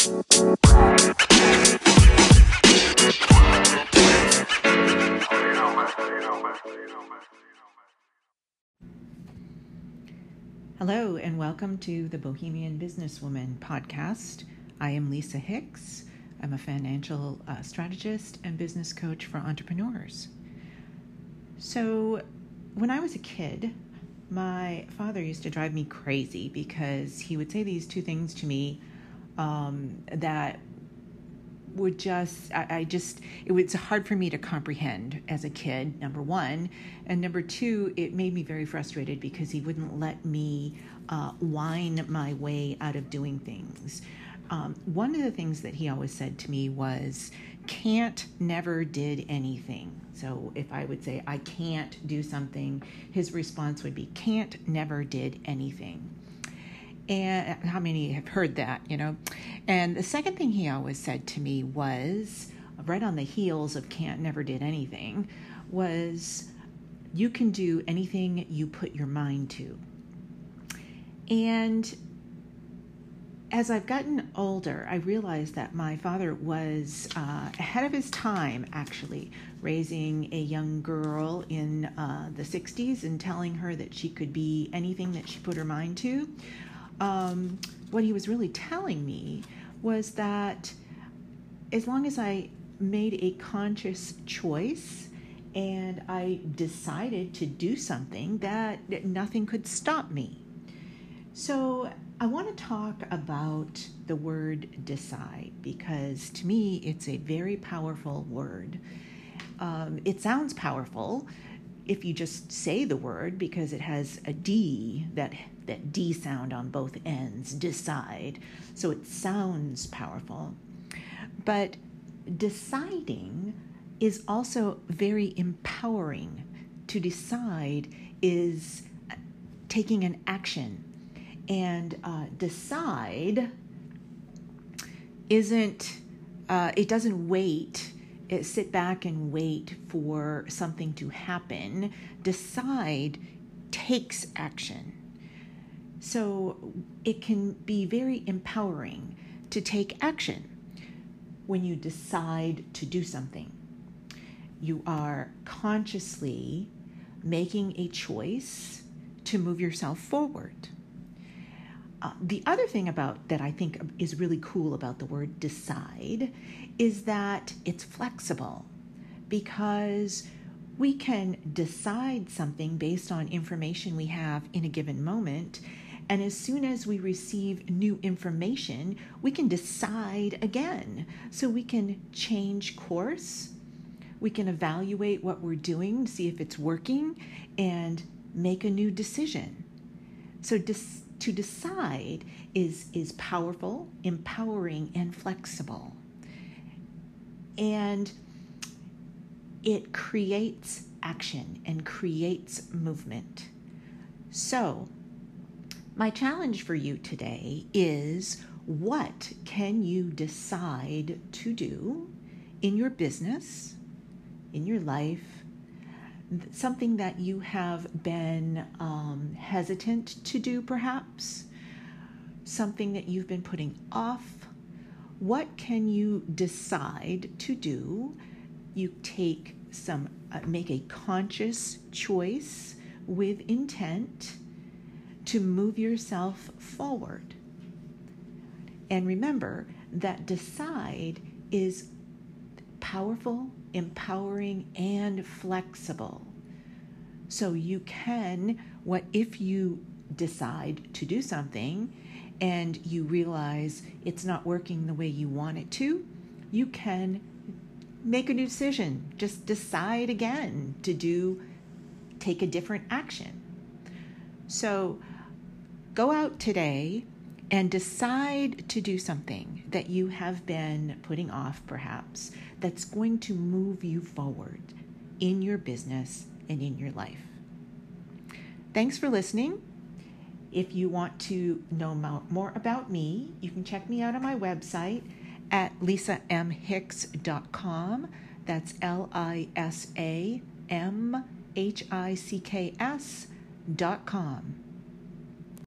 Hello and welcome to the Bohemian Businesswoman podcast. I am Lisa Hicks. I'm a financial strategist and business coach for entrepreneurs. So when I was a kid, my father used to drive me crazy because he would say these two things to me that would it was hard for me to comprehend as a kid, number one. And number two, it made me very frustrated because he wouldn't let me whine my way out of doing things. One of the things that he always said to me was, can't, never, did anything. So if I would say, I can't do something, his response would be, can't, never, did anything. And how many have heard that, And the second thing he always said to me was, right on the heels of can't, never, did anything, was you can do anything you put your mind to. And as I've gotten older, I realized that my father was ahead of his time, actually, raising a young girl in the 60s and telling her that she could be anything that she put her mind to. What he was really telling me was that as long as I made a conscious choice and I decided to do something, that nothing could stop me. So I want to talk about the word decide because to me it's a very powerful word. It sounds powerful if you just say the word because it has a D, that D sound on both ends, decide. So it sounds powerful. But deciding is also very empowering. To decide is taking an action. And decide it doesn't wait. Sit back and wait for something to happen. Decide takes action. So it can be very empowering to take action when you decide to do something. You are consciously making a choice to move yourself forward. The other thing that I think is really cool about the word decide is that it's flexible because we can decide something based on information we have in a given moment. And as soon as we receive new information, we can decide again. So we can change course. We can evaluate what we're doing, see if it's working, and make a new decision. So to decide is powerful, empowering, and flexible. And it creates action and creates movement. So my challenge for you today is, what can you decide to do in your business, in your life, something that you have been hesitant to do perhaps, something that you've been putting off? What can you decide to do? You make a conscious choice with intent to move yourself forward. And remember that decide is powerful, empowering, and flexible. So you can, if you decide to do something and you realize it's not working the way you want it to, you can make a new decision. Just decide again to take a different action. So go out today and decide to do something that you have been putting off perhaps, that's going to move you forward in your business and in your life. Thanks for listening. If you want to know more about me, you can check me out on my website at lisamhicks.com. That's LISAMHICKS.com.